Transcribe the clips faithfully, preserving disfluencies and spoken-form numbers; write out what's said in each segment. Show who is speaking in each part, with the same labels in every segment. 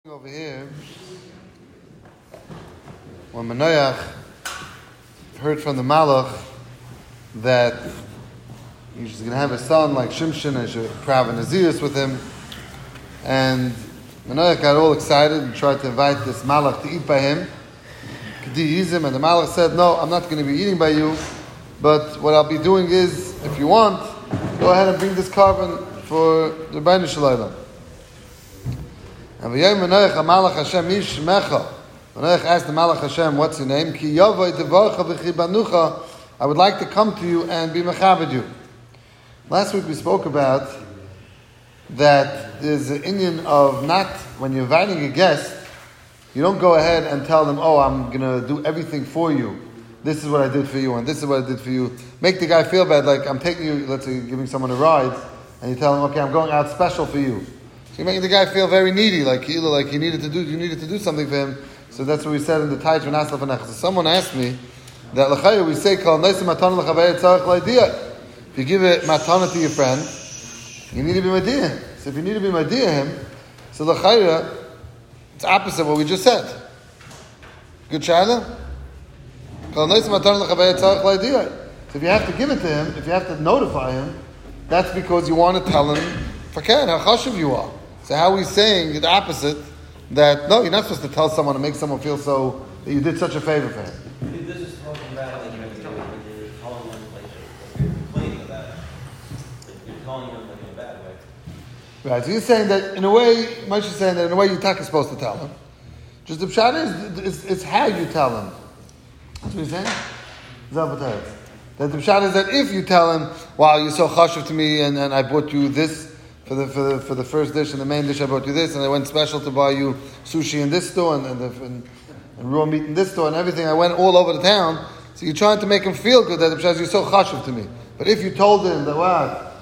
Speaker 1: Over here, when Manoach heard from the Malach that he's going to have a son like Shimshon and should have a Nazirus with him, and Manoach got all excited and tried to invite this Malach to eat by him. And the Malach said, "No, I'm not going to be eating by you, but what I'll be doing is, if you want, go ahead and bring this carbon for the Rebbeinu Shalom." And v'yom Manoach HaMalach Hashem ish mecha. Manoach asked the Malach Hashem, "What's your name?" Ki yavoi devarcha v'chibanucha. I would like to come to you and be mechabed you. Last week we spoke about that there's an Indian of not, when you're inviting a guest, you don't go ahead and tell them, "Oh, I'm going to do everything for you. This is what I did for you, and this is what I did for you." Make the guy feel bad, like I'm taking you, let's say you're giving someone a ride, and you tell him, "Okay, I'm going out special for you." So you're making the guy feel very needy, like he like he needed to do you needed to do something for him. So that's what we said in the Taich when Asla Fanech. So someone asked me that l'chayah we say called Neisim Matana l'chavei tzarich l'idiyah. If you give a matana to your friend, you need to be madiyah him. So if you need to be madiyah him, so l'chayah it's opposite of what we just said. Good shayla? Called Neisim Matana l'chavei tzarich l'idiyah. So if you have to give it to him, if you have to notify him, that's because you want to tell him, "Fakan, how chashuv you are." So how are we saying the opposite? That no, you're not supposed to tell someone to make someone feel so that you did such a favor for him.
Speaker 2: This is talking about like when you're calling them like you're complaining about it. You're calling them like in a bad way.
Speaker 1: Right. So you're saying that in a way, Moshe is saying that in a way you're not supposed to tell him. Just the pshat is it's, it's how you tell him. That's what he's saying. Is that what that is? That the pshat is that if you tell him, "Wow, you're so chashuv to me, and, and I bought you this." For the, for the for the first dish and the main dish, I brought you this, and I went special to buy you sushi in this store and and, the, and, and raw meat in this store and everything. I went all over the town. So you're trying to make him feel good that the you're so chashuv to me. But if you told him that what,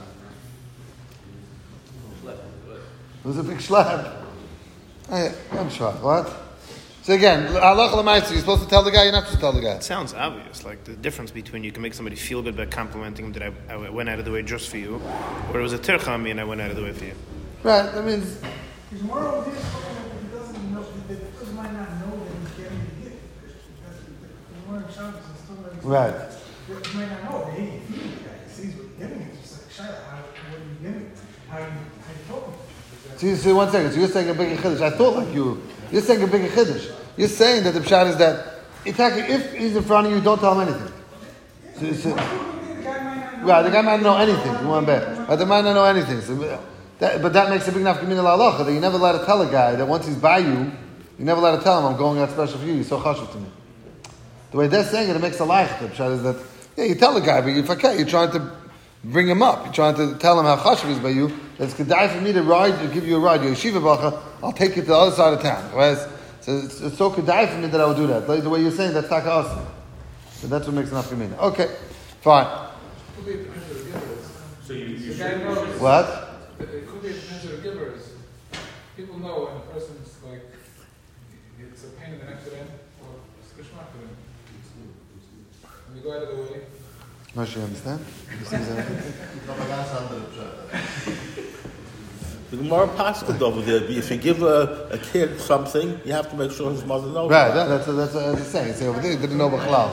Speaker 1: it was a big schlep. I, I'm sure. What? So again, halach l'maisa, you're supposed to tell the guy. You're not supposed to tell the guy.
Speaker 3: It sounds obvious, like the difference between you can make somebody feel good by complimenting him that I, I went out of the way just for you, or it was a tircha on me and I went out of the way for you.
Speaker 1: Right. That means.
Speaker 4: Because more over here, he doesn't know, the person might not know that he's getting the gift. That's the more Shabbos is still like.
Speaker 1: Right.
Speaker 4: He might not know. Hey, he feels the guy. He sees what you're giving him. It's just like, Shaila, how, what are you giving? How you, how you told him?
Speaker 1: So, you, so one second. So you're saying a bigger chiddush. I thought like you. You're saying a bigger chiddush. You're saying that the pshat is that if he's in front of you, don't tell him anything. So, so, right, the guy might not know anything. One bet, but they might not know anything. So, that, but that makes a big enough community halacha that you never let to tell a guy that once he's by you, you never let to tell him, "I'm going out special for you. You're so chashuv to me." The way they're saying it, it makes a life. The pshat is that yeah, you tell the guy, but you forget. You're trying to bring him up. You're trying to tell him how chashuv he's by you. It's kedai for me to ride, to give you a ride. You're a yeshiva bacha. I'll take you to the other side of town. Whereas, so it's, it's so kedai for me that I would do that. Like the way you're saying, that's taka awesome. So that's what makes enough community. Okay, fine.
Speaker 5: So you, you
Speaker 4: should know.
Speaker 1: What?
Speaker 5: It could be a potential givers. People know when a person's like, it's a pain in the neck to them, or it's kishmak to them. And you go out of the way.
Speaker 1: Moshe, you understand? You see that?
Speaker 6: The Gemara Pascal over there, if you give a, a kid something, you have to make sure his mother knows.
Speaker 1: Right, that, that's that's what I'm saying. Say over there, you didn't know B'chalal.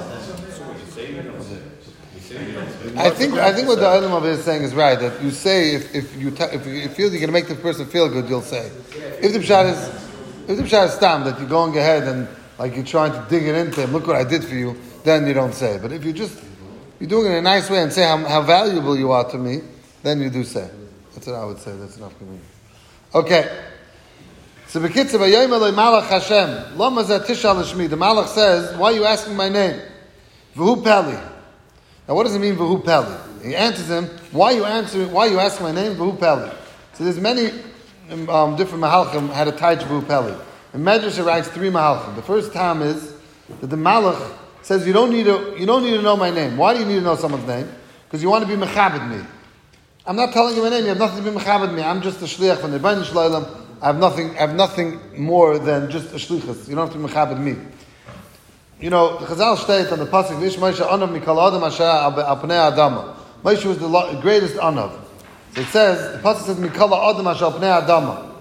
Speaker 1: I think I think what the Olam over here is saying is right. That you say if if you t- if you feel you're going to make the person feel good, you'll say. If the pshat is if the pshat is stam that you're going ahead and like you're trying to dig it into him, look what I did for you, then you don't say. But if you just you're doing it in a nice way and say how, how valuable you are to me, then you do say. That's what I would say. That's enough community. Okay. So Bekitza Vayayim Eloi Malach Hashem Lama Zeh Tishal L'Shmi. The Malach says, "Why are you asking my name?" V'hu Peli. Now, what does it mean V'hu Peli? He answers him, "Why are you answering? Why are you asking my name?" V'hu Peli. So there's many um, different Mahalchim had a taich V'hu Peli. And Medrash writes three Mahalchim. The first time is that the Malach says, "You don't need to. You don't need to know my name. Why do you need to know someone's name? Because you want to be mechabed me. I'm not telling you my name. You have nothing to be mechabed me. I'm just a shliach from the Rebbeinu Shalom. I have nothing. I have nothing more than just a shlichus. You don't have to be mechabed me." You know, the Chazal states on the pasuk, "Vish Moshe anav mikol adam asher al pnei adama." Moshe was the greatest anav. So it says the pasuk says, "Mikol adam asher al pnei adama."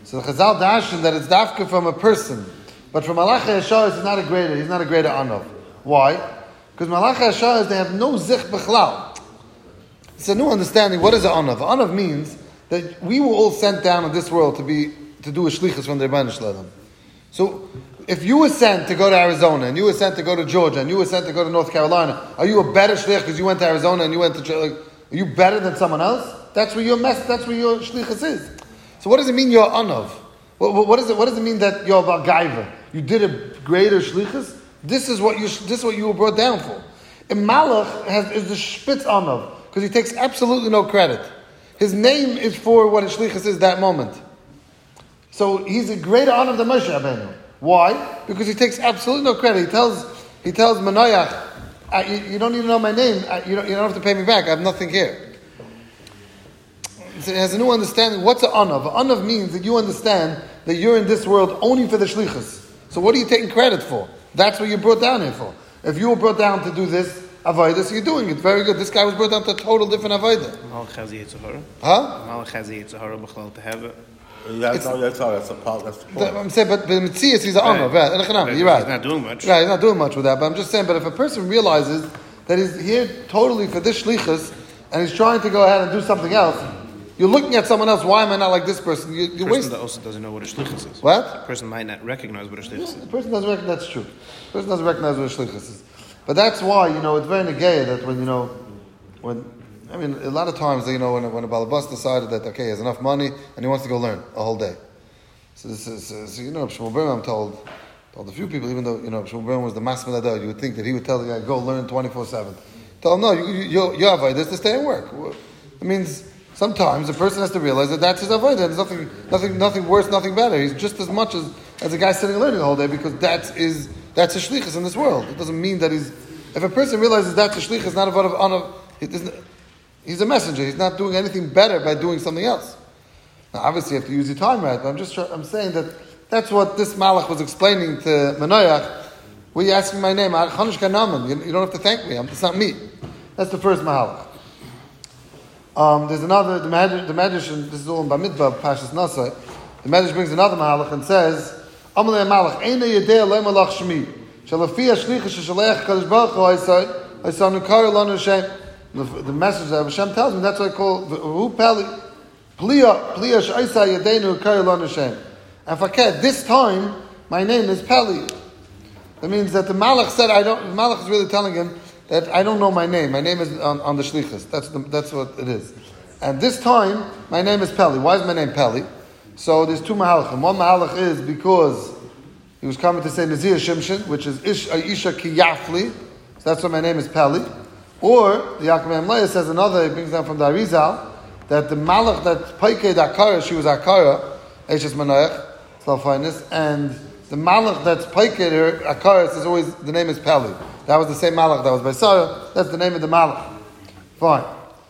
Speaker 1: So the Chazal dashin that it's dafka from a person, but from Malachi Hashar it's not a greater. He's not a greater Anav. Why? Because Malachi Hashar they have no zich b'chlal. It's a new understanding. What is an Anav? Anav means that we were all sent down in this world to be to do a shlichus from the Rebbeinu Shalom. So, if you were sent to go to Arizona, and you were sent to go to Georgia, and you were sent to go to North Carolina, are you a better shlich because you went to Arizona and you went to? Like, are you better than someone else? That's where your mess. That's where your shlichus is. So, what does it mean you're Anav? What, what, what does it? What does it mean that you're a Gaiva? You did a greater shlichus. This is what you. This is what you were brought down for. And Malach has is the spitz Anav because he takes absolutely no credit. His name is for what his shlichus is that moment. So he's a greater honor than Moshe Rabbeinu. Why? Because he takes absolutely no credit. He tells he tells Manoach, uh, you, you don't need to know my name. Uh, you, don't, you don't have to pay me back. I have nothing here. So he has a new understanding. What's an honor? An honor means that you understand that you're in this world only for the shlichus. So what are you taking credit for? That's what you're brought down here for. If you were brought down to do this avodah, so you're doing it. Very good. This guy was brought down to a total different avodah.
Speaker 3: Malach has Yitzhahara.
Speaker 1: Huh?
Speaker 3: Malach has Yitzhahara b'chlal to have it.
Speaker 6: Yeah, that's, no, that's, all, that's, a part, that's the point.
Speaker 1: I'm saying, but, but in Metzias, he's an honor.
Speaker 3: Right.
Speaker 1: Right. You're right.
Speaker 3: He's not doing much.
Speaker 1: Right, he's not doing much with that. But I'm just saying, but if a person realizes that he's here totally for this shlichus, and he's trying to go ahead and do something else, you're looking at someone else, why am I not like this person? You, you
Speaker 3: The person
Speaker 1: waste.
Speaker 3: that also doesn't know what a shlichus is.
Speaker 1: What?
Speaker 3: The person might not recognize what a shlichus
Speaker 1: Yeah,
Speaker 3: is.
Speaker 1: the person doesn't recognize, that's true. The person doesn't recognize what a shlichus is. But that's why, you know, it's very negay that when, you know, when, I mean, a lot of times, you know, when, when a balabas decided that, okay, he has enough money, and he wants to go learn a whole day. So, this is, uh, so you know, Shmuel Brim, I'm told, told a few people, even though, you know, Shmuel Brim was the master of you would think that he would tell the guy, go learn twenty-four seven. Tell him, no, you, you, you, you have this to stay and work. It means sometimes a person has to realize that that's his avodah. There's nothing, nothing, nothing worse, nothing better. He's just as much as, as a guy sitting and learning the whole day because that's is that's a shlichus in this world. It doesn't mean that he's. If a person realizes that's a shlichus, not a vote of honor, he's a messenger. He's not doing anything better by doing something else. Now, obviously, you have to use your time right. But I'm just I'm saying that that's what this malach was explaining to Manoach. Were you asking my name? Chanush Kanaman. You, you don't have to thank me. It's not me. That's the first malach. Um, there's another, the Medrash, the Medrash, and this is all in Bamidbar, Pashas Nasai. The Medrash brings another malach and says, Amalei malach, Eina yedei alei malach shmi, shalafiyah shlichah sheshalech kadosh baruch hu haisai, haisanu kari lanu Hashem. The message that Hashem tells me, that's what I call, Hu peli, pliya, pliya she'aisai yedeinu kari lanu Hashem. And faket, this time, my name is Peli. That means that the malach said, I don't, the malach is really telling him, that I don't know my name. My name is on, on the shlichus. That's the, that's what it is. And this time, my name is Peli. Why is my name Peli? So there's two mahalachim. One mahalach is because he was coming to say Nazir Shimshin, which is Ish, Isha Ki Yafli. So that's why my name is Peli. Or the Yaakov Amleya says another. He brings down from the Arizal that the malach that Paikei Akara, she was Akara, Eishes Manoach, Slafinus, and the malach that's Paikei her Akara says always the name is Peli. That was the same malach that was by Sarah. That's the name of the malach. Fine.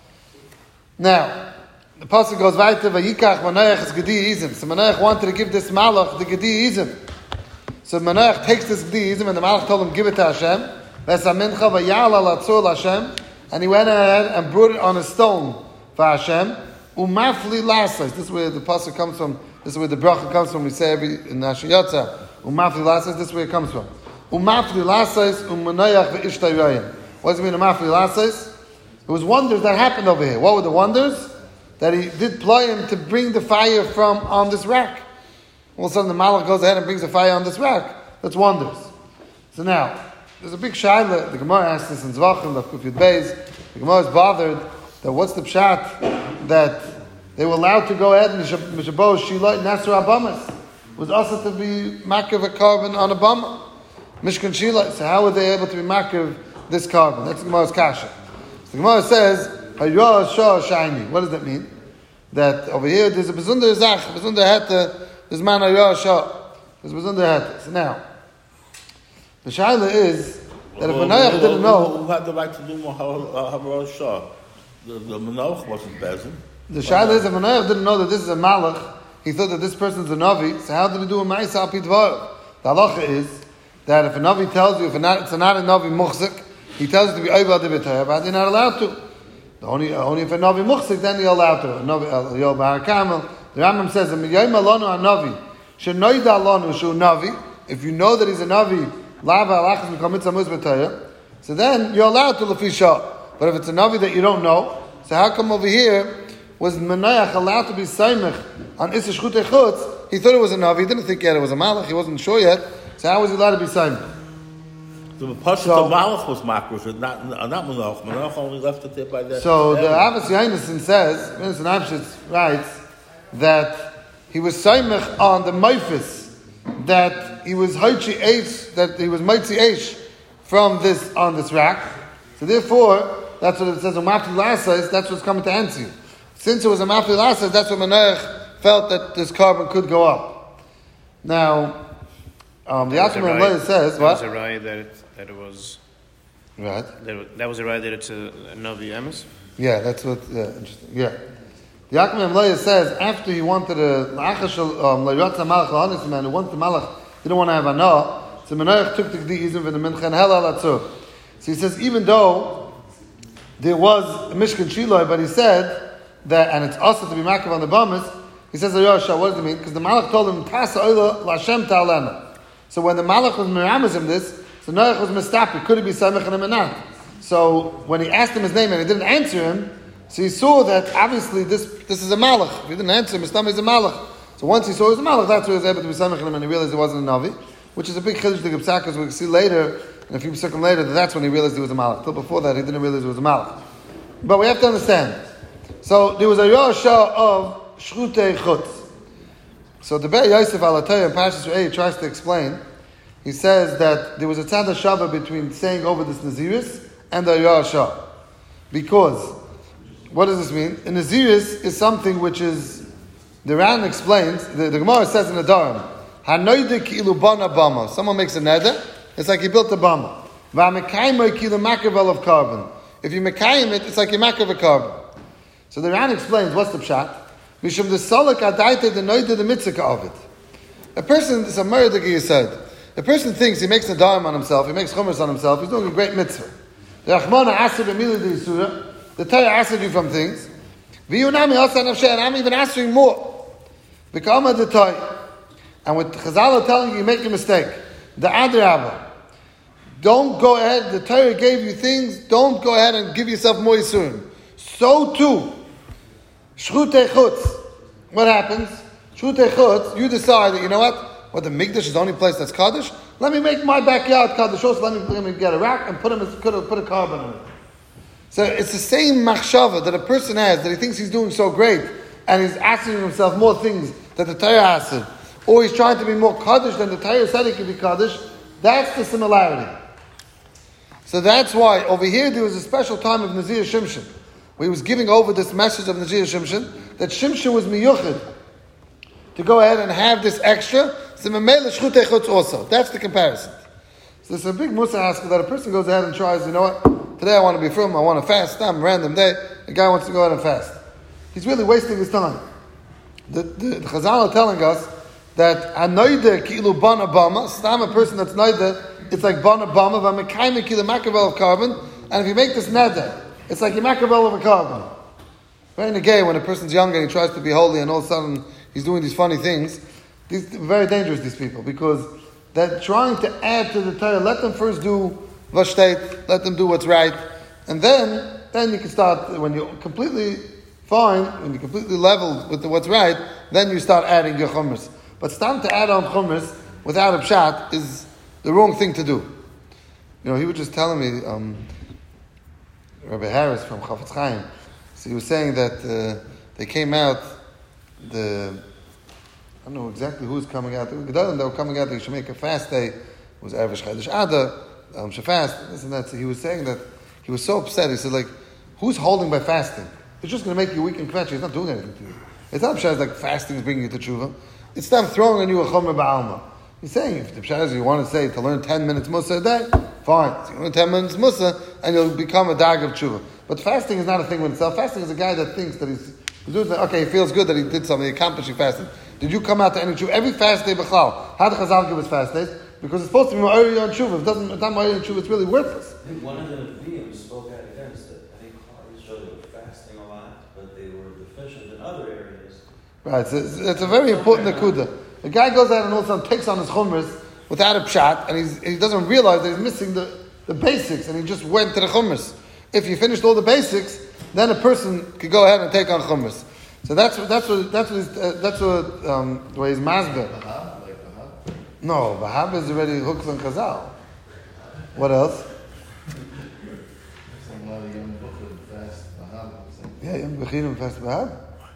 Speaker 1: Now, the pasuk goes weiter. Vayikach Manoach es Gedi Izim. So Manoach wanted to give this malach the Gedi Izim. So Manoach takes this Gedi Izim, and the malach told him, "Give it to Hashem." Vesamincha vayal al atzur Hashem, and he went ahead and brought it on a stone for Hashem. Umafli lasas. This is where the pasuk comes from. This is where the bracha comes from. We say every in Nashon Yotza. Umafli lasas. This is where it comes from. Umafli lasas umanayach ve'ishtayayim. What does it mean, umafli lasas? It was wonders that happened over here. What were the wonders? That he did ploy him to bring the fire from on this rack. All of a sudden the malach goes ahead and brings the fire on this rack. That's wonders. So now, there's a big shaila. The Gemara asks this in Zvachim, the Kufyud Beis. The Gemara is bothered that what's the pshat that they were allowed to go ahead and Mishabos Shilot Nasr Abamas. It was also to be makiv a carbon on a bama. Mishkan Shila. So how were they able to be makiv this carbon? That's the Gemara's kasha. So the Gemara says, Hayah Shah Shiny. What does that mean? That over here there's a bezunder zach, bezunder heta, there's man Hayah Shah. There's bezunder heta. So now, the shaila is that if Manoach didn't know,
Speaker 6: who had the right to do more Hayah Shah? The, the Manoach wasn't bezin.
Speaker 1: The shaila is if Manoach didn't know that this is a malach, he thought that this person's a navi. So how did he do a ma'isa al pi dvar? The halacha is that if a navi tells you, if not, it's not a navi muchzik, he tells you to be over the b'tayah, but you're not allowed to. The only, only if a navi muchzik, then you're allowed to. A navi, Yoel Bar Kamel, The Rambam says, "Miyayim alonu hanavi, shenoida alonu shu navi." If you know that he's a navi, lava alachas mikol mitzvah muz b'Torah, so then you're allowed to lefisha. But if it's a navi that you don't know, so how come over here was Menayach allowed to be saimich on Issa Shchutei Chutz? He thought it was a navi. He didn't think yet it was a malach. He wasn't sure yet. So how was he allowed to be saimich?
Speaker 6: The Pasuk
Speaker 1: So-
Speaker 6: of Malach was makrush, not not Menach. Menach only left it there by that.
Speaker 1: So the Avos Yonason says, Yonason Abshitz writes that he was saimich on the meifis, that he was haichi eish, that he was mitzi eish from this on this rack. So therefore, that's what it says. Umafli lasas. That's what's coming to answer you. Since it was a mafli lasas, that's what Menach felt that this carbon could go up. Now, um, the
Speaker 3: That was a
Speaker 1: Atumim
Speaker 3: right-
Speaker 1: says
Speaker 3: that
Speaker 1: what?
Speaker 3: was a right that it, that it was
Speaker 1: Right.
Speaker 3: that, it- that was a right that it's a, a Navi Emes.
Speaker 1: Yeah, that's what. Yeah, interesting. Yeah. The Yaakov Emleya says after he wanted a la'achashal um la'yotza malach la'anis man who wanted the malach didn't want to have anah, so Menach took the gdiizim for the mincha and hela latzur. So he says even though there was a mishkan shiloi, but he said that and it's also to be makav on the bamis. He says Yosha, what does it mean? Because the malach told him tasa oila la'shem ta'alena. So when the malach was miramazim this, so Noach was mistapi. Could it be samech and a menach? So when he asked him his name and he didn't answer him, so he saw that obviously this this is a malach. If he didn't answer him, his stomach is a malach. So once he saw it was a malach, that's why he was able to be samech and he realized it wasn't a navi, which is a big chiddush to Gipsak, because we'll see later, and a few seconds later, that that's when he realized he was a malach. Till before that, he didn't realize it was a malach. But we have to understand. So there was a Yosha of Shchutei Chutz. So the Be'er Yosef Alatayah in Parshas Re'eh tries to explain. He says that there was a tzad hashava between saying over this Naziris and the Yosha. Because, what does this mean? A Naziris is something which is, the Ran explains, the, the Gemara says in the Dharam, Hanoide ki'ilu bana bama. Someone makes a neder, it's like he built a bama. Va'mekayimoi ki'ilu makavel of carbon. If you mekayim it, it's like you makav a carbon. So the Ran explains, what's the pshat? Mishum the solak adaita the noide the mitzvah of it. A person, it's a murder you said. A person thinks he makes a dharm on himself, he makes chumras on himself, he's doing a great mitzvah. The Rachmana asked him immediately the Yisura, the Torah asked you from things. V'yunami also nafshay, and I'm even asking more. V'kama the Torah. And with Chazal are telling you, you make a mistake. The Adrabah. Don't go ahead, the Torah gave you things, don't go ahead and give yourself more Yisurim. So too, Shchutei Chutz. What happens? Shchutei Chutz, you decide that, you know what? What, the Mikdash is the only place that's Kaddish? Let me make my backyard Kaddish. Also, let me, let me get a rack and put, him, put, a, put a carbon on it. So it's the same machshava that a person has, that he thinks he's doing so great, and he's asking himself more things that the Torah asked, or he's trying to be more Kaddish than the Torah said he could be Kaddish. That's the similarity. So that's why over here there was a special time of Nazir Shimshon, where he was giving over this message of Nazir Shimshon, that Shimshon was miyuchid to go ahead and have this extra. So Memele Shchutei Chutz also. That's the comparison. So it's a big musa ask that a person goes ahead and tries, you know what, today I want to be from, I want to fast, some random day, a guy wants to go ahead and fast. He's really wasting his time. The, the, the Chazal are telling us that Anoide Ki'ilu Bana Bama, Stam, a person that's Noide, it's like Bana Bama, V'mekayme Ki'ilu Makavel of carbon, and if you make this neder, it's like a Makavel of a carbon. Very negay, when a person's younger and he tries to be holy and all of a sudden he's doing these funny things, these very dangerous, these people, because they're trying to add to the Torah. Let them first do Vashteit, let them do what's right, and then then you can start, when you're completely fine, when you're completely leveled with the, what's right, then you start adding your chumras. But starting to add on chumras without a pshat is the wrong thing to do. You know, he was just telling me, um, Rabbi Harris from Chafetz Chaim, so he was saying that uh, they came out, the, I don't know exactly who was coming out, they were coming out that you should make a fast day, it was Erev Chodesh Adar, um, should fast, this and that. So he was saying that, he was so upset, he said like, who's holding by fasting? It's just going to make you weak and quetchy, it's not doing anything to you. It's not pshat like fasting is bringing you to tshuva. It's them throwing on you a chomer ba'alma. He's saying, if the pshat is you want to say to learn ten minutes musa a day, fine. So you learn ten minutes musa and you'll become a dag of tshuva. But fasting is not a thing in itself. Fasting is a guy that thinks that he's, he's doing, okay, he feels good that he did something, he accomplished fasting. Did you come out to any tshuva? Every fast day b'chlal. How did Chazal give us fast days? Because it's supposed to be ma'ori on tshuva. If it doesn't, it's not ma'ori on tshuva, it's really worthless.
Speaker 2: I think one of the Nevi'im spoke out against it. I think Chari showed they were fasting a lot, but they were deficient in other areas.
Speaker 1: Right, so it's, it's a very important nakuda. The guy goes out and all of a sudden takes on his chumras without a pshat, and he's, he doesn't realize that he's missing the, the basics, and he just went to the chumras. If you finished all the basics, then a person could go ahead and take on chumras. So that's what that's what that's what he's, uh, that's what um, the way he's masber. No, Vahab is already hooks on Chazal. What else? Yeah, Yom Bechirim fast Vahab.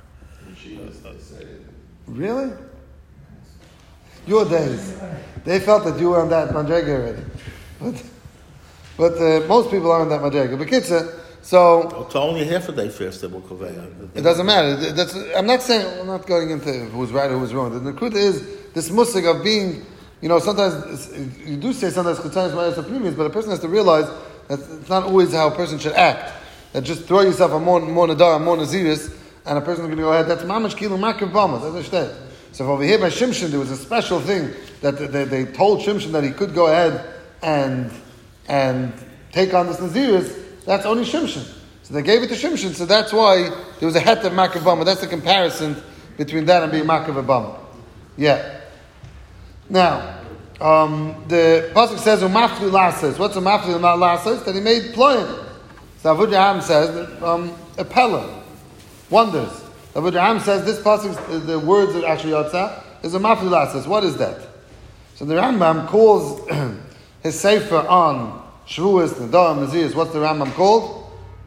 Speaker 1: Really? Your days. They felt that you were on that madrega already, but but uh, most people aren't that madrega. But kitza, so
Speaker 6: it's only half a day first that will convey.
Speaker 1: It doesn't matter. That's, I'm not saying, I'm not going into who's right or who's wrong. The nakuda is this musig of being, you know, sometimes you do say sometimes chutzanis mayas are premiums, but a person has to realize that it's not always how a person should act. That just throw yourself a more more nadar, more naziris, and a person is going to go ahead. That's mamash kilu makav bama. That's understand. So over here by Shimshon, there was a special thing that they, they told Shimshon that he could go ahead and and take on this naziris. That's only Shimshon. So they gave it to Shimshon. So that's why there was a het of makav bama. That's the comparison between that and being makav bama. Yeah. Now, um, the pasuk says umafli lases. What's umafli not lases? That he made ployim. So Avud Yaham says that um, a pella, wonders. Avud Yaham says this pasuk, the words that actually yotza is umafli lases. What is that? So the Rambam calls his sefer on Shavuos, Nadarim, Naziris. What's the Rambam called?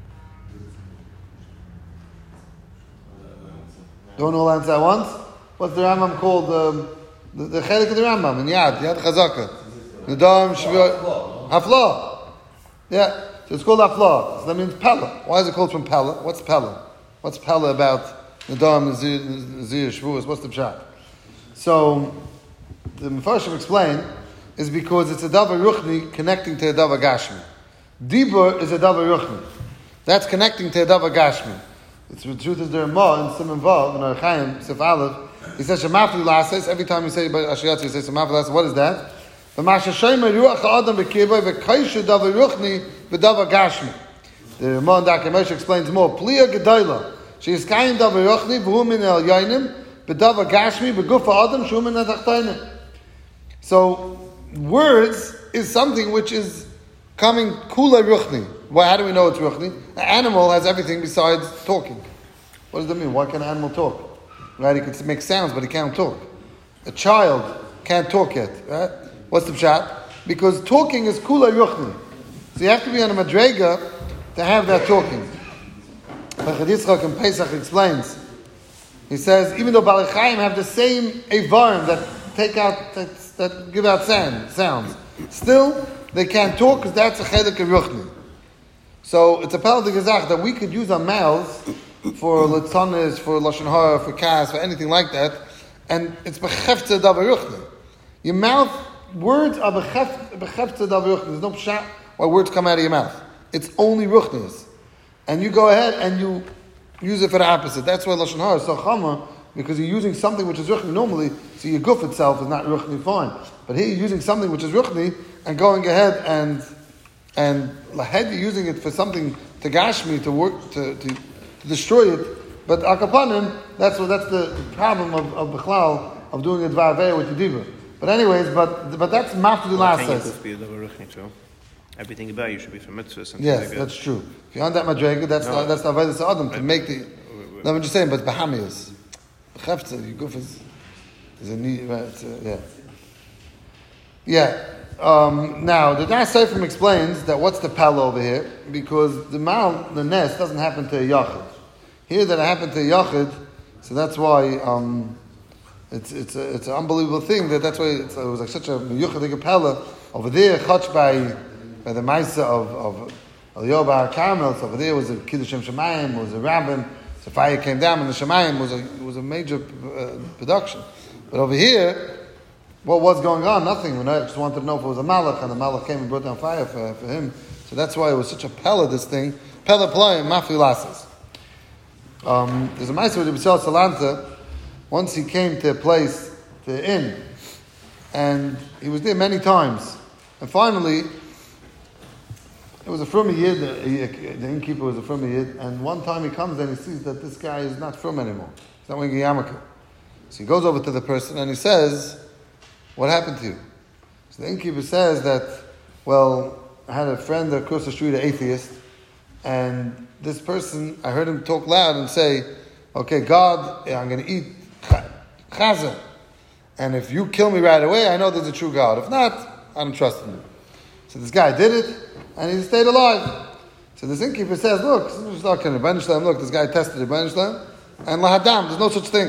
Speaker 1: Don't all answer at once. What's the Rambam called? Um, the the chelik of the Rambam in Yad, Yad Chazaka. Nadarim, Shavuos, Haflah. Yeah, so it's called Haflah. So that means Pella. Why is it called from Pella? What's Pella? What's Pella about Nadarim, Nazir, Shavuos? What's the pshat? So the Mefarshim explain is because it's a davar ruchni connecting to a davar gashmi. Dibur is a davar ruchni. That's connecting to a davar gashmi. It's, the truth is there more in Simon Vav, in Archaim, Sif Aleph, he says, Shemafli Lases, every time you say Ashiyatzi, he says Shemafli Lases, what is that? V'masha shema ruach ha'adam v'kirbay v'kaishu davar ruchni v'davar gashmi. The Ramon Daka Moshe explains more. Pliya gedayla, she is kain davar ruchni v'hu min el yainim v'davar gashmi v'guf ha'adam shu min ha'tachtainim. So, words is something which is coming kula ruchni. Why? How do we know it's ruchni? An animal has everything besides talking. What does that mean? Why can an animal talk? Right? He can make sounds, but he can't talk. A child can't talk yet. Right? What's the pshat? Because talking is kula ruchni. So you have to be on a madrega to have that talking. Like Yitzchak in Pesach explains. He says, even though Balei Chaim have the same evarim that take out that, that give out sound, sounds, still they can't talk because that's a chelik of ruchni. So it's a pal de gezach that we could use our mouths for litzanis, for lashon hara, for kas, for anything like that, and it's bechefte davar ruchni. Your mouth, words are bechefte davar ruchni. There's no pshat why words come out of your mouth. It's only ruchnis, and you go ahead and you use it for the opposite. That's why lashon hara is so chama, because you're using something which is ruchni normally, so your guf itself is not ruchni fine. But here you're using something which is ruchni and going ahead and and lahed you're using it for something to gashmi, to work to, to, to destroy it. But akapanim, that's what that's the problem of of Bechlal of doing a dvar avei with the diva. But anyways, but but that's mafli lasses.
Speaker 3: Everything about you should be from mitzvahs. And
Speaker 1: yes, like that's true. If you're on that madrega, that's no, the, that's the avodas adam to make the. No, I'm just saying, but bahamias, chefta, you go for is a need, right? Uh, yeah, yeah. Um, now the Das Seifrim explains that what's the pal over here, because the mal the nest doesn't happen to a yachid. Here that it happened to a yachid, so that's why um, it's it's a, it's an unbelievable thing that that's why it's, it was like such a yuchadik pella over there. Chach by by the Maisa of of Eliyahu Bar Carmel. So over there was a Kiddush Shem Shemayim, was a rabbin. So fire came down, and the Shemayim was a was a major uh, production. But over here, what was going on? Nothing. When I just wanted to know if it was a malach, and the malach came and brought down fire for, for him. So that's why it was such a pella, this thing. Pella playing, mafli lasses. Um, there's a Maisa with Yisrael Salanta. Once he came to a place, to an inn, and he was there many times. And finally, it was a Frummi Yid, the innkeeper was a Frummi Yid, and one time he comes and he sees that this guy is not from anymore. He's not wearing a yarmulke. So he goes over to the person and he says, what happened to you? So the innkeeper says that, well, I had a friend across the street, an atheist, and this person, I heard him talk loud and say, okay, God, I'm going to eat chazan. And if you kill me right away, I know there's a true God. If not, I don't trust him. So this guy did it, and he stayed alive. So this innkeeper says, look, look, this guy tested it, and lahadam, there's no such thing.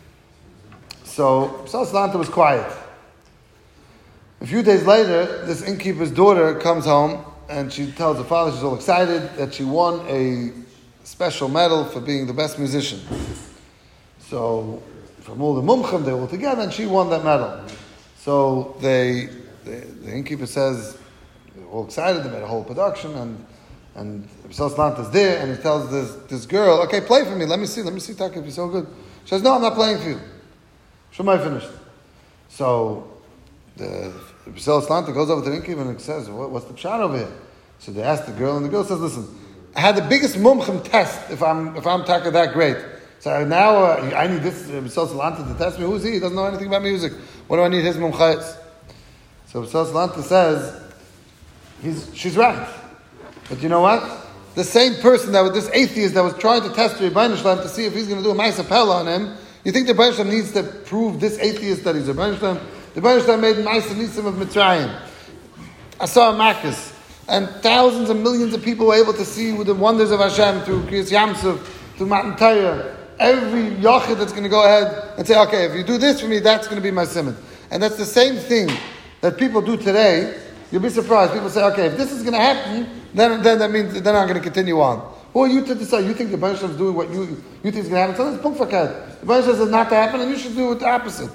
Speaker 1: So Salsalanta was quiet. A few days later, this innkeeper's daughter comes home, and she tells her father she's all excited that she won a special medal for being the best musician. So from all the mumchim, they were all together, and she won that medal. So they, they the innkeeper says, they're all excited, they made a whole production, and and Salsalanta is there, and he tells this this girl, okay, play for me, let me see, let me see, Taka, if you're so good. She says, no, I'm not playing for you. Shemai finished. So the Salsalanta goes over to the innkeeper and says, what, what's the pshat over here? So they ask the girl, and the girl says, listen, I had the biggest mumchim test if I'm if I'm Taka that great. So now uh, I need this uh, Salsalanta to test me. Who's he? He doesn't know anything about music. What do I need his mumchayis? So Salsalanta says, he's, she's right. But you know what? The same person that was this atheist that was trying to test the Rebbeinu Shalom to see if he's going to do a Ma'aseh Pella on him, you think the Rebbeinu Shalom needs to prove this atheist that he's a Rebbeinu Shalom? The Rebbeinu Shalom made Ma'aseh Nisim of Mitzrayim, Asar Makkos, and thousands and millions of people were able to see the wonders of Hashem through Kriyas Yamsuf, through Matan Torah. Every yochid that's going to go ahead and say, okay, if you do this for me, that's going to be my simon. And that's the same thing that people do today. You'll be surprised. People say, okay, if this is going to happen, then then that means they're not going to continue on. Who are you to decide? You think the Rebbeinu Shalom is doing what you, you think is going to happen? So that's punkt verkehrt. The Rebbeinu Shalom says not to happen, and you should do it the opposite.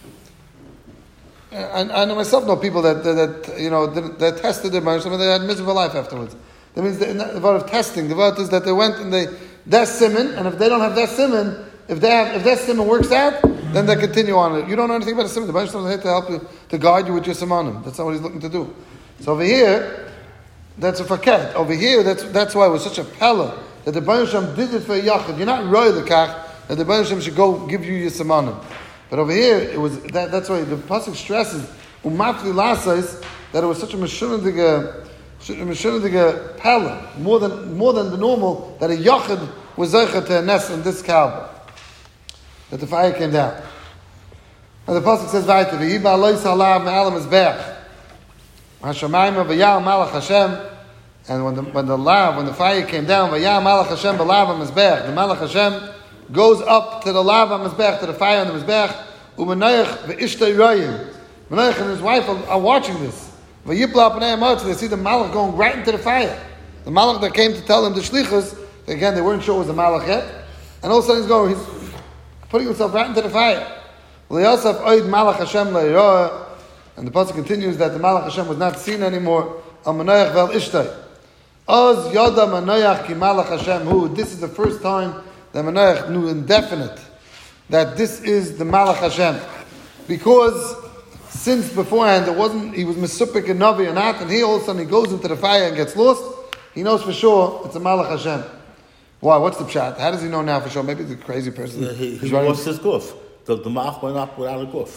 Speaker 1: And I know myself know people that, that, that you know, that, that tested their Rebbeinu Shalom and they had miserable life afterwards. That means the, the word of testing. The word is that they went and they, that's simon, and if they don't have that simon, if they have, if that simon works out, then they continue on it. You don't know anything about a simon. The Rebbeinu Shalom is here to help you, to guide you with your simonim. That's not what he's looking to do. So over here, that's a faket. Over here, that's that's why it was such a pella that the Rebbeinu Shalom did it for a yachid. You're not roy the kach that the Rebbeinu Shalom should go give you your simonim. But over here, it was that, that's why the pasuk stresses umafli lasais that it was such a meshunadiga, meshunadiga pella more than more than the normal that a yachid was zeicha to a nest in this Kaaba that the fire came down. And the pasuk says, "Vayte v'yiba lois halav me'alam mizbeach hashamayim v'yal malach Hashem." And when the when the lav when the fire came down, v'yal malach Hashem b'lav mizbeach, the malach Hashem goes up to the lava mizbech, to the fire on the mizbech. U'menayach ve'ishtay royim. Menayach and his wife are, are watching this. V'yipla p'nei amot, they see the malach going right into the fire. The malach that came to tell them the shlichus, again they weren't sure it was the malach yet, and all of a sudden he's going, he's putting himself right into the fire. V'yasaf oid malach Hashem le'yroah, and the pasuk continues that the malach Hashem was not seen anymore. Al menayach ve'al ishtay. Oz yada menayach ki malach Hashem hu. This is the first time the Menayach knew indefinite that this is the Malach Hashem, because since beforehand it wasn't, he was Mesupik and Navi or not, and he all of a sudden he goes into the fire and gets lost. He knows for sure it's a Malach Hashem. Why? What's the pshat? How does he know now for sure? Maybe the crazy person.
Speaker 6: Yeah, he he
Speaker 1: running.
Speaker 6: lost his goof. The, the Malach went up without a goof.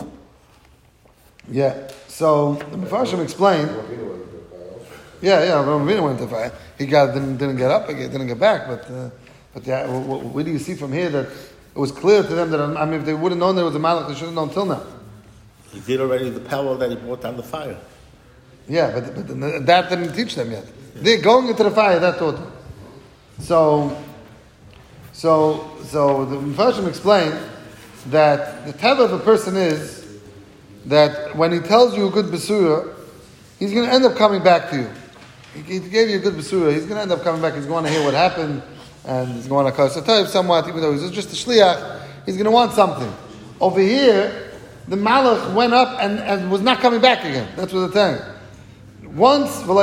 Speaker 1: Yeah. So the Mefarshim explained. Yeah, yeah. Ravina went into the fire. He got didn't, didn't get up again, didn't get back, but. Uh, But yeah, where do you see from here that it was clear to them that, I mean, if they would have known there was a malach, they should have known till now.
Speaker 6: He did already the power that he brought down the fire.
Speaker 1: Yeah, but, but that didn't teach them yet. They're going into the fire, that taught them. So, so, so the Mefarshim explained that the teva of a person is that when he tells you a good besura, he's going to end up coming back to you. He, he gave you a good besura, he's going to end up coming back, he's going to hear what happened, and he's going to cause a type somewhat, even though he's just a shliach, he's going to want something. Over here, the malach went up and, and was not coming back again. That's what they're saying. Once, so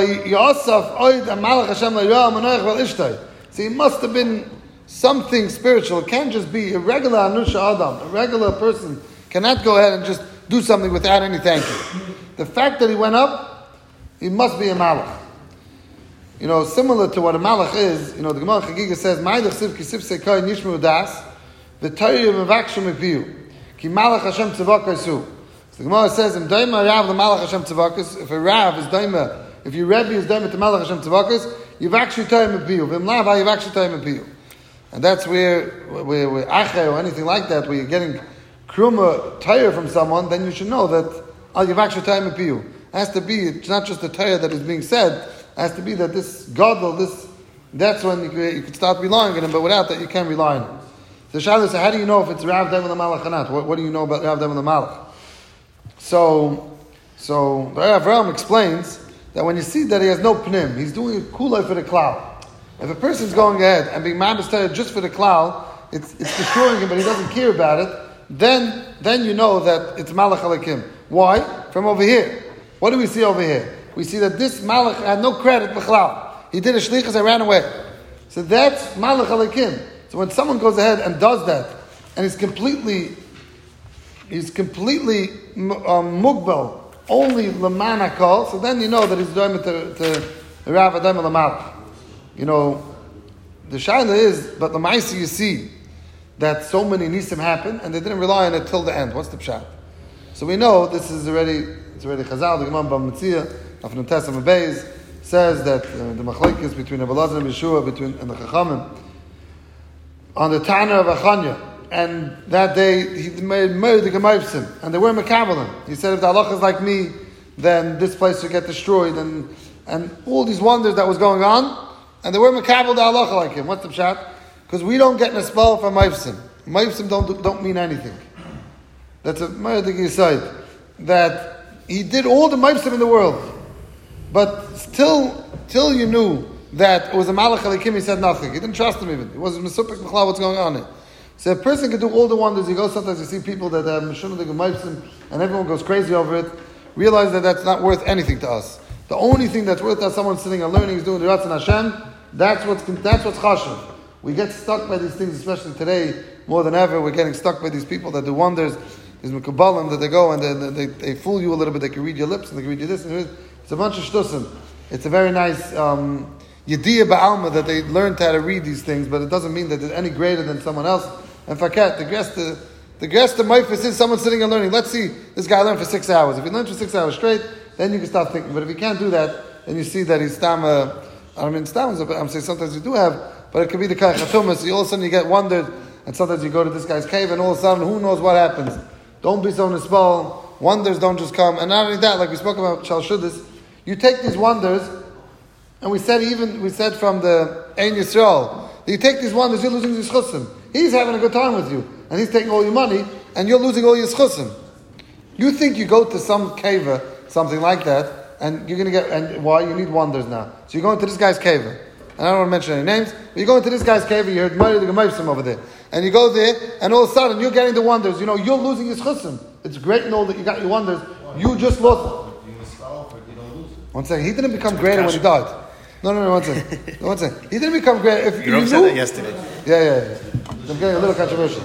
Speaker 1: it must have been something spiritual. It can't just be a regular anusha adam. A regular person cannot go ahead and just do something without any thank you. The fact that he went up, he must be a malach. You know, similar to what a malach is, you know, the Gemara Chagiga says, "Ma'idach siv kisif sekay nishmu das, v'tayyu mevakshu mepiu, Ki malach Hashem tzavakas hu. So the Gemara says, "Im doima Rav the malach Hashem tzavakas." If a Rav is doima, if your Rebbe is doima to malach Hashem tzavakas, you've actually toyim apiyu. V'im lava, you've actually toyim apiyu. And that's where, where, where acher or anything like that, where you're getting kruma tire from someone, then you should know that oh, you've actually toyim apiyu. It has to be. It's not just the tire that is being said. It has to be that this gadol, this. That's when you could, you could start relying on him. But without that, you can't rely on him. So Shaila says, how do you know if it's Rav Dem the Malach or not? What, what do you know about Rav Dem the Malach? So, so the Rav Ram explains that when you see that he has no pnim, he's doing a kulai for the cloud. If a person's going ahead and being mabes just for the cloud, it's, it's destroying him, but he doesn't care about it, then, then you know that it's Malach Alekim. Why? From over here. What do we see over here? We see that this Malach had no credit b'chlal. He did a shlichus and ran away. So that's Malach Alekim. So when someone goes ahead and does that, and he's completely, he's completely um, mugbal, only lemana kol, so then you know that he's doing it to, to Rav Adam Lamalach. You know, the shaila is, but the ma'isi you see that so many nisim happen, and they didn't rely on it till the end. What's the pshat? So we know this is already, it's already Chazal, the Gemara B'Mitzia, Afnum Tesam Beis, says that uh, the machlekes between Rabbi Elazar and Yeshua, between and the Chachamim, on the Tana of Achanya, and that day he made murder the Gemaivsim, and they were Mekabelim. He said, if the halach is like me, then this place will get destroyed, and and all these wonders that was going on, and they were Mekabel the halacha like him. What's the pshat? Because we don't get Nespal from Maivsim. Maivsim don't don't mean anything. That's a murder Yisayid. That he did all the Maivsim in the world, but still, till you knew that it was a Malach Alekim, he said nothing. He didn't trust him even. It wasn't Mesupik Mechlav what's going on here. So a person can do all the wonders. You go sometimes, you see people that have Meshunah the Gemaivsim, and everyone goes crazy over it. Realize that that's not worth anything to us. The only thing that's worth us, someone sitting and learning, is doing the Ratzon Hashem. That's what's that's what's chashuv. We get stuck by these things, especially today more than ever. We're getting stuck by these people that do wonders. These mekubalim that they go and they, they, they fool you a little bit. They can read your lips and they can read you this and this. It's a bunch of shtusim. It's a very nice um, yediyah ba'alma that they learned how to read these things, but it doesn't mean that they're any greater than someone else. And fakat, the guest, the the guest of Maifis is someone sitting and learning. Let's see, this guy learned for six hours. If he learns for six hours straight, then you can start thinking. But if he can't do that, then you see that he's tam. Uh, I mean, tam. I'm saying sometimes you do have, but it could be the kai chatumas. So all of a sudden you get wondered, and sometimes you go to this guy's cave, and all of a sudden, who knows what happens? Don't be so nispal. Wonders don't just come, and not only that, like we spoke about Shal Shuddis, you take these wonders, and we said even we said from the Ein Yisrael, that you take these wonders, you're losing your schusim. He's having a good time with you, and he's taking all your money, and you're losing all your schusim. You think you go to some cave, something like that, and you're going to get, and why? You need wonders now. So you're going to this guy's cave, and I don't want to mention any names, but you're going to this guy's cave, you heard Mari the Gemaivsim over there, and you go there, and all of a sudden you're getting the wonders. You know, you're losing your schusim. It's great and all that you got your wonders. You just lost. One second, he didn't become greater when he died. No, no, no, one second. One second. He didn't become greater. If you, you
Speaker 3: said
Speaker 1: knew,
Speaker 3: that yesterday.
Speaker 1: Yeah, yeah, yeah. I'm getting a little controversial.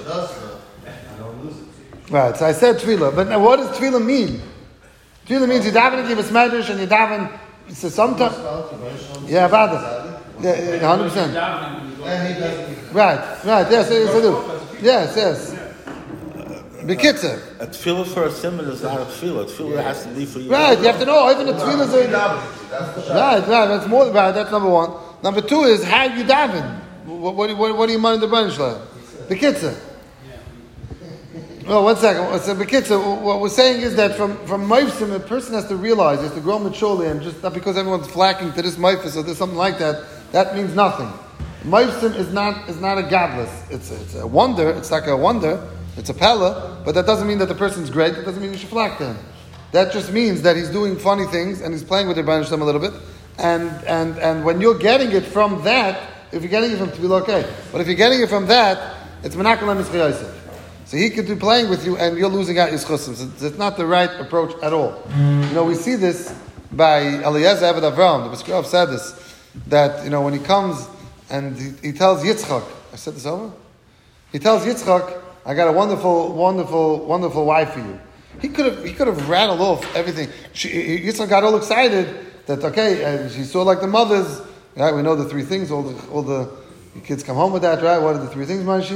Speaker 1: Right, so I said tefillah, but now what does tefillah mean? Tefillah means you daven to give a smadrash and you daven. So sometimes, yeah, about it. Yeah, yeah, hundred percent. Right, right. Yes, yes, I do. Yes, yes. Bekitzer.
Speaker 6: A tefillah for a simon is not a tefillah. A tefillah has to be for you.
Speaker 1: Right, you have to know. Even the tefillah is a... Right, right. That's more. Right, that's number one. Number two is how you daven. What, what, what, what do you mind the bunch like? Bekitzer. Well, one second. So, Bekitzer, what we're saying is that from from Maifsim, a person has to realize, has to grow maturely, and just not because everyone's flacking to this Maifis or there's something like that, that means nothing. Maifsim is not is not a godless. It's it's a wonder. It's like a wonder. It's a pella, but that doesn't mean that the person's great. That doesn't mean you should flack to him. That just means that he's doing funny things and he's playing with the Rebbeinu Shalom a little bit. And and and when you're getting it from that, if you're getting it from Tefillah, okay. But if you're getting it from that, it's Menachem Mitzvah Yosef. So he could be playing with you and you're losing out your chusim. So it's not the right approach at all. You know, we see this by Eliezer Eved Avram. The Beskirov said this, that, you know, when he comes and he, he tells Yitzchak, I said this over? He tells Yitzchak, I got a wonderful, wonderful, wonderful wife for you. He could have, he could have rattled off everything. She, Yitzchak got all excited that, okay, and she saw like the mothers, right? We know the three things, all the, all the, the kids come home with that, right? What are the three things, Marishi?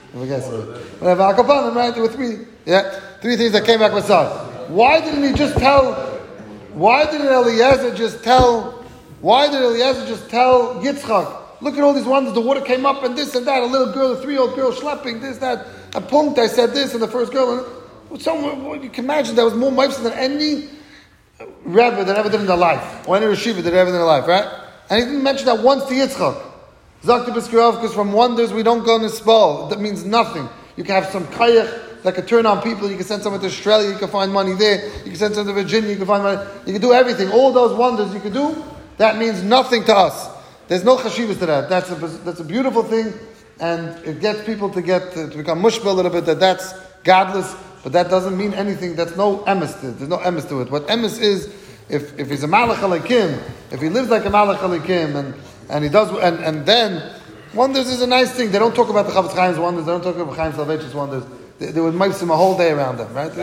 Speaker 1: Whatever, Akapanim, right? There were three, yeah, three things that came back with son. Why didn't he just tell? Why didn't Eliezer just tell? Why did Eliezer just tell Yitzchak? Look at all these wonders. The water came up and this and that. A little girl, a three-year-old girl, schlepping this, that. A punkt, I said this, and the first girl. And somewhere, you can imagine that was more mipes than any Rebbe that ever did in their life, or any Reshiva that ever did in their life, right? And he didn't mention that once to Yitzchak. Zakti B'Skirov, because from wonders we don't go in the spell. That means nothing. You can have some kayach that could turn on people. You can send someone to Australia. You can find money there. You can send someone to Virginia. You can find money. You can do everything. All those wonders you can do. That means nothing to us. There's no chashivas to that. That's a that's a beautiful thing, and it gets people to get to, to become mushba a little bit. That that's godless, but that doesn't mean anything. That's no emes to it. There's no emes to it. What emes is, if if he's a malach alikim, if he lives like a malach alikim, and and he does, and and then wonders is a nice thing. They don't talk about the Chavetz Chaim's wonders. They don't talk about Chaim Soloveitchik's wonders. They, they would make him a whole day around them, right?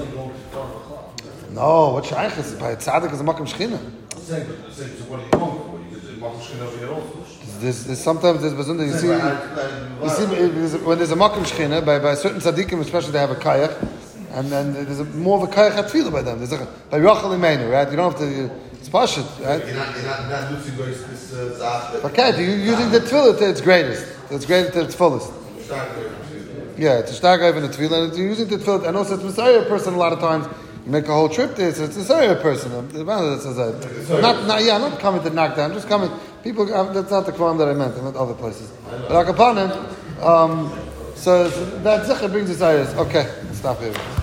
Speaker 1: No, what shaykh is by tzaddik is a makam shechina. There's, there's sometimes there's besonder. You see, you see when there's a makam shechina by by certain tzaddikim, especially they have a kayach, and then there's a, more of a kayach atfila by them. There's a by Rachel Imenu, right? You don't have to. It's pashut, right?
Speaker 7: You're not, you're not, you're not losing this uh,
Speaker 1: okay, you're using the tefillah to its greatest. It's greatest to its fullest. Yeah, it's a stark in the tefillah, and you're using the tefillah. And also, it's Messiah person a lot of times. You make a whole trip there, so it's a Messiah person. Not, not, yeah, I'm not coming to knock down. I'm just coming. People, um, that's not the Quran that I meant. I meant other places. But Akapanim, um, so, so that zikr brings us ayahs. Okay, stop here.